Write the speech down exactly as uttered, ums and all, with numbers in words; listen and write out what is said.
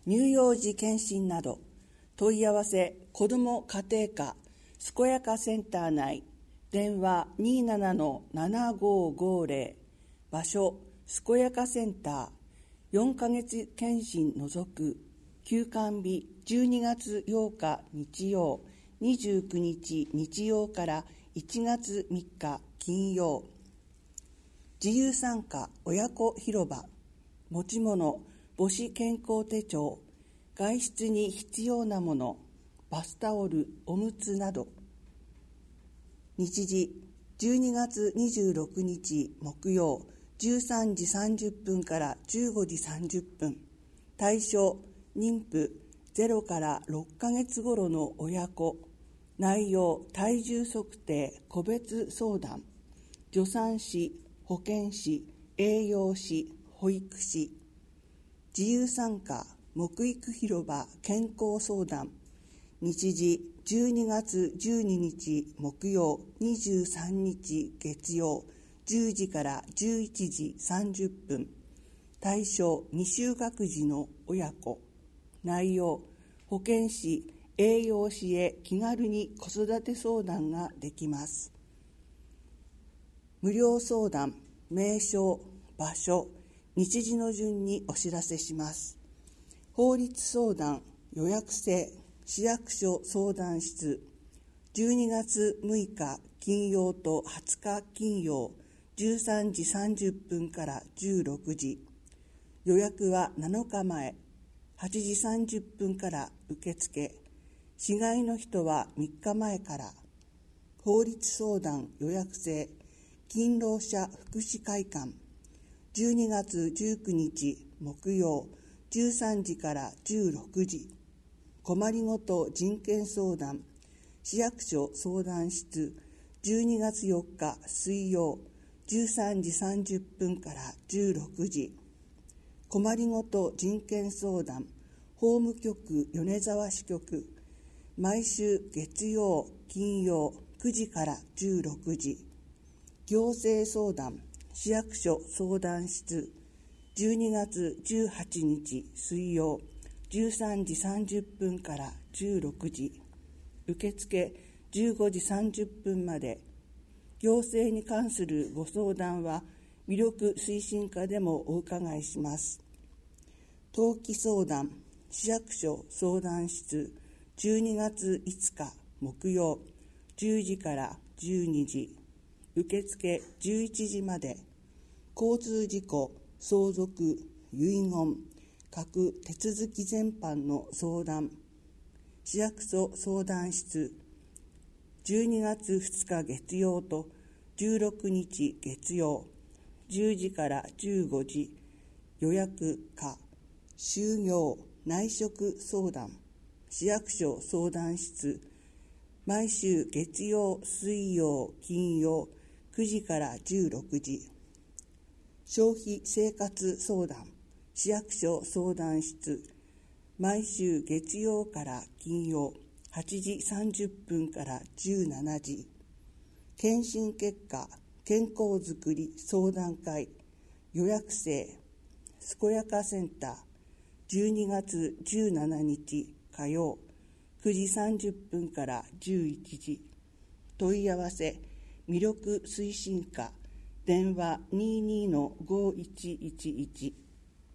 乳幼児健診など問い合わせ子ども家庭科健やかセンター内、電話 にーななのななごーごーぜろ、場所健やかセンター、よんかげつ健診除く、休館日じゅうにがつようか日曜、にじゅうくにち日曜からいちがつみっか金曜。自由参加親子広場、持ち物母子健康手帳、外出に必要なもの、バスタオル、おむつなど。日時じゅうにがつにじゅうろくにち木曜、じゅうさんじさんじゅっぷんからじゅうごじさんじゅっぷん。対象妊婦ゼロからろっかげつ頃の親子。内容体重測定、個別相談、助産師、保健師、栄養士、保育士。自由参加木育広場健康相談。日時じゅうにがつじゅうににち木曜、にじゅうさんにち月曜、じゅうじからじゅういちじさんじゅっぷん。対象未就学児の親子。内容保健師、栄養士へ気軽に子育て相談ができます。無料相談、名称、場所、日時の順にお知らせします。法律相談、予約制、市役所相談室、じゅうにがつむいか金曜とはつか金曜、じゅうさんじさんじゅっぷんからじゅうろくじ。予約はなのかまえ、はちじさんじゅっぷんから受付。市外の人はみっかまえから。法律相談予約制、勤労者福祉会館、じゅうにがつじゅうくにち木曜、じゅうさんじからじゅうろくじ。困りごと人権相談、市役所相談室、じゅうにがつよっか水曜、じゅうさんじさんじゅっぷんからじゅうろくじ。困りごと人権相談、法務局米沢支局、毎週月曜、金曜くじからじゅうろくじ。行政相談、市役所相談室、じゅうにがつじゅうはちにち水曜、じゅうさんじさんじゅっぷんからじゅうろくじ。受付じゅうごじさんじゅっぷんまで。行政に関するご相談は魅力推進課でもお伺いします。登記相談、市役所相談室、じゅうにがついつか木曜、じゅうじからじゅうにじ。受付じゅういちじまで。交通事故、相続、遺言、各手続き全般の相談、市役所相談室、じゅうにがつふつか月曜とじゅうろくにち月曜、じゅうじからじゅうごじ。予約か、就業、内職相談、市役所相談室、毎週月曜、水曜、金曜、くじからじゅうろくじ。消費生活相談、市役所相談室、毎週月曜から金曜、はちじさんじゅっぷんからじゅうしちじ。検診結果、健康づくり相談会、予約制、健やかセンター、じゅうにがつじゅうしちにち火曜、くじさんじゅっぷんからじゅういちじ。問い合わせ、魅力推進課、電話 にーにーのごーいちいちいち。